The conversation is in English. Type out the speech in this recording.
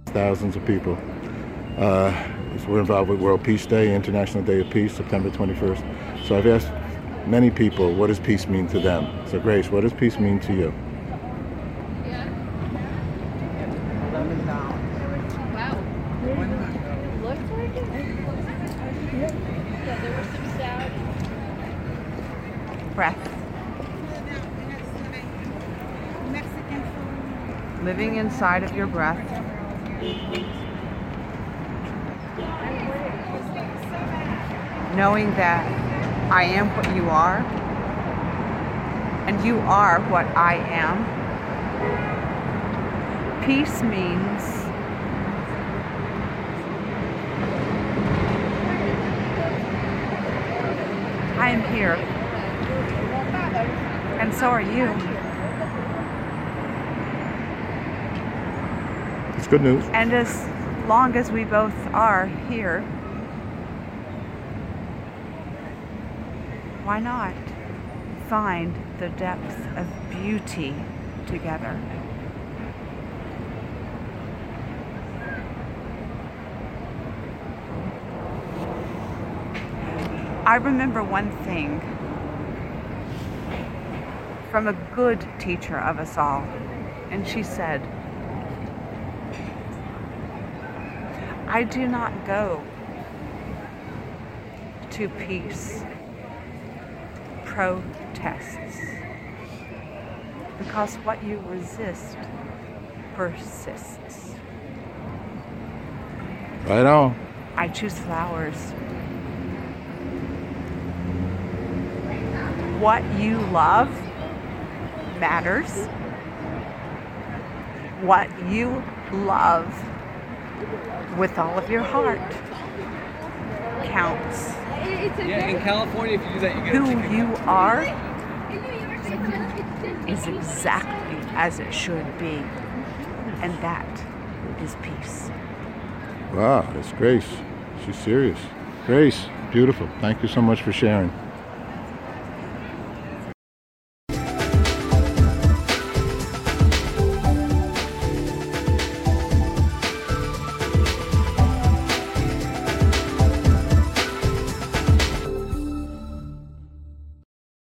thousands of people. We're involved with World Peace Day, International Day of Peace, September 21st. So I've asked many people, what does peace mean to them? So Grace, what does peace mean to you? Wow. Looks like it. Yeah, there were some sound. Breath. Living inside of your breath. Knowing that I am what you are, and you are what I am. Peace means I am here, and so are you. It's good news. And as long as we both are here, why not find the depth of beauty together? I remember one thing from a good teacher of us all, and she said, I do not go to peace protests, because what you resist persists. Right on. I choose flowers. What you love matters. What you love with all of your heart counts. Yeah, in California, if you do that, you get a Who ticket. you are is exactly as it should be, and that is peace. Wow, that's Grace. She's serious. Grace, beautiful. Thank you so much for sharing.